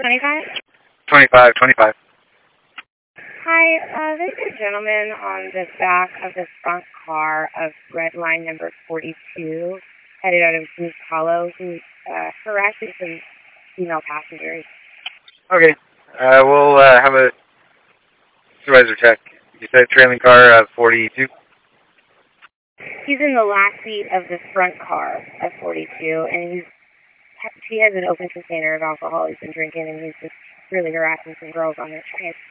25? 25. Hi, there's a gentleman on the back of the front car of red line number 42, headed out of Goose Hollow, who's harassing some female passengers. Okay. We'll have a supervisor check. You said trailing car 42? He's in the last seat of the front car of 42, and he has an open container of alcohol he's been drinking, and he's just really harassing some girls on their train.